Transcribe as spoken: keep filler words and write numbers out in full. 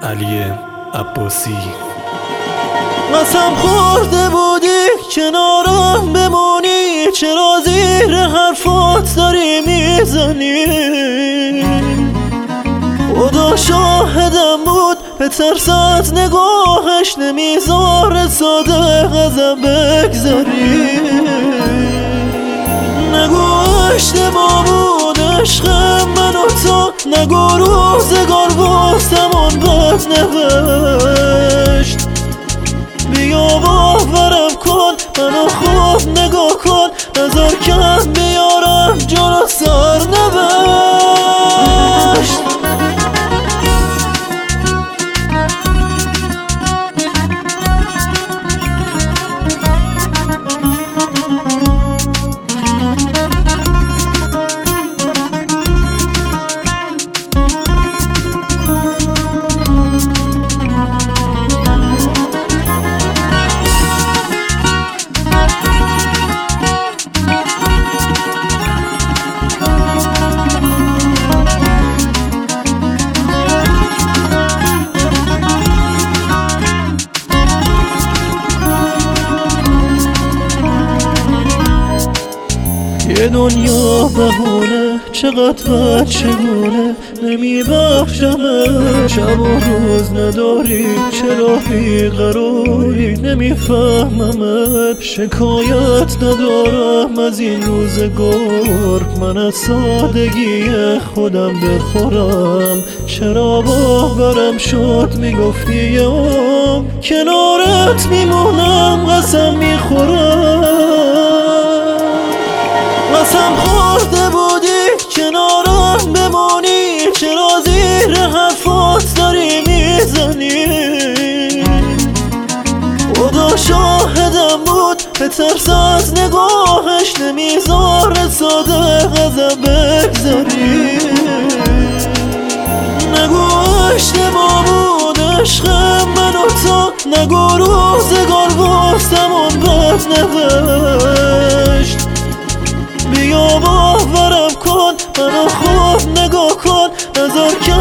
علی عباسی. قسم خورده بودی کنارم بمونی، چرا زیر حرفات داری میزنی؟ خدا شاهدم بود به ترسات نگاهش نمیذاره ساده غضب بگذاری. نگو اشتباه بود عشق من و تو، نگو روزگار واسمون بد نوشت. بیا باورم کن منو خوب نگاه کن، نظر کم بیارم جلو سرنوشت. یه دنیا بهونه چقدر بد چگونه نمیبخشمه. شب و روز نداری چرا بیقراری نمیفهممت. شکایت ندارم از این روزگار، من از سادگی خودم بخورم. چرا باورم شد میگفتی یه عمر کنارت میمونم قسم میخورم. قسم خورده بودی کنارم بمونی، چرا زیر حرفات داری میزنی؟ خدا شاهدم بود به ترس از نگاهش نمیذاره ساده غضب بگذاری. نگو اشتباه بود عشق من و تو، نگو روزگار واسمون بد نوشت. بیا باورم کن منو خوب نگاه کن، نظر کن